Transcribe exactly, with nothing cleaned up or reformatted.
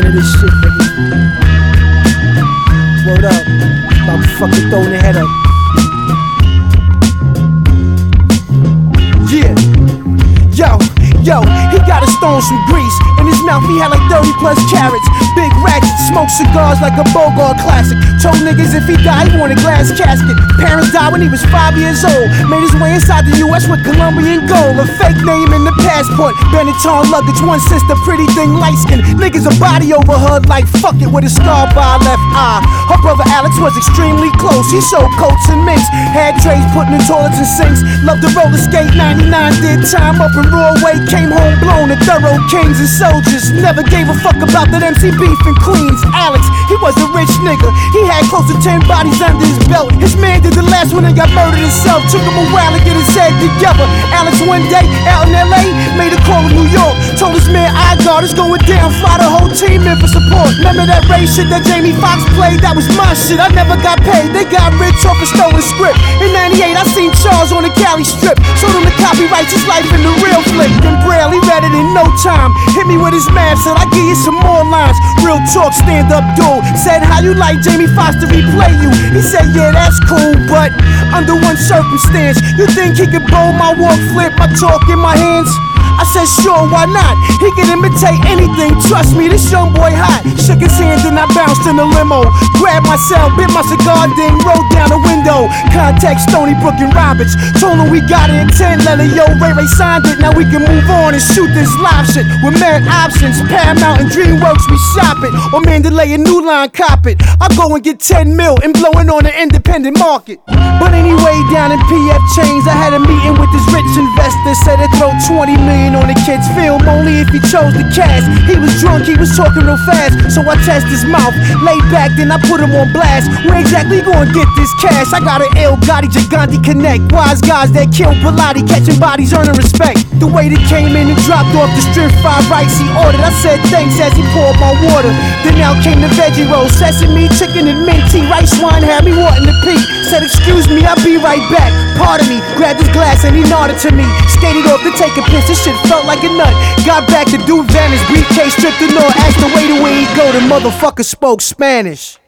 into this shit, nigga. Word up. About to fucking throw in the head up. Yeah. Yo, yo, he got a stone from Greece. In his mouth he had like thirty plus carats. Big ratchet, smoked cigars like a Bogart classic. Told niggas if he died he wanted a glass casket. Parents died when he was five years old. Made his way inside the U S with Colombian gold. A fake name in the passport. Benetton luggage, one sister, pretty thing, light skin. Niggas a body over her like fuck it with a scar by her left eye. Her brother Alex was extremely close. He sold coats and mints. Had trays putting in toilets and sinks. Loved to roller skate, ninety-nine did time up in Broadway. Came home blown to thorough kings and soldiers. Never gave a fuck about that M C beef in Queens. Alex, he was a rich nigga. He had close to ten bodies under his belt. His man did the last one and got murdered himself. Took him a while to get his head together. Alex one day out in L A made a call to New York. Told his man I got it's going down. Fly the whole team in for support. Remember that race shit that Jamie Foxx played? That was my shit. I never got paid. They got rich off a stolen script. In ninety-eight I seen Charles on the Cali strip. Showed him the copyright his life in the real flick. Then Braille, he read it in no time. Hit me with his math, said I give you some more lines. Real talk, stand up dude. Said how you like Jamie Foxx to replay you? He said yeah that's cool, but under one circumstance. You think he could blow my walk, flip my talk in my hands? I said sure, why not? He can imitate anything, trust me, this young boy hot. Shook his hand and I bounced in the limo. Grabbed my cell, bit my cigar, then rolled down the window. Contact Stony Brook and Roberts. Told him we got it in ten letter, yo, Ray Ray signed it. Now we can move on and shoot this live shit. With merit options, Paramount and DreamWorks, we shop it. Or Mandalay and New Line cop it. I go and get ten mil and blow it on the independent market. But anyway, down in P F Chains, I had a meeting with this rich investor. Said he'd throw twenty million on the kid's film, only if he chose the cash. He was drunk, he was talking real fast, so I test his mouth. Laid back, then I put him on blast. Where exactly you gonna get this cash? I got an El Gotti Gigante connect. Wise guys that kill Pilati, catching bodies, earning respect. The way that came in and dropped off the strip five rice he ordered. I said thanks as he poured my water. Then out came the veggie roll, sesame, chicken and mint tea. Rice wine had me wanting to pee. Said excuse me, I'll be right back. Pardon me, grabbed his glass and he nodded to me. Skated off to take a piss, this shit felt like a nut. Got back to do Vanish, briefcase stripped the door. Asked the waiter where he go, the motherfucker spoke Spanish.